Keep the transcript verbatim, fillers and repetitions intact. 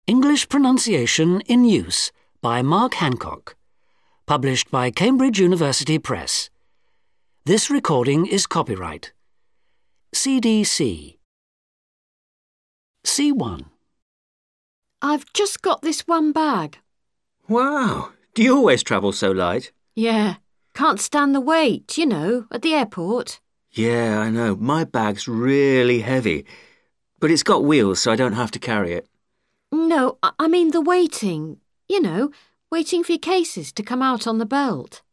English Pronunciation in Use by Mark Hancock. Published by Cambridge University Press. This recording is copyright. C D C. C one. I've just got this one bag. Wow! Do you always travel so light? Yeah. Can't stand the weight, you know, at the airport. Yeah, I know. My bag's really heavy. But it's got wheels, so I don't have to carry it. No, I I mean the waiting. You know, waiting for your cases to come out on the belt.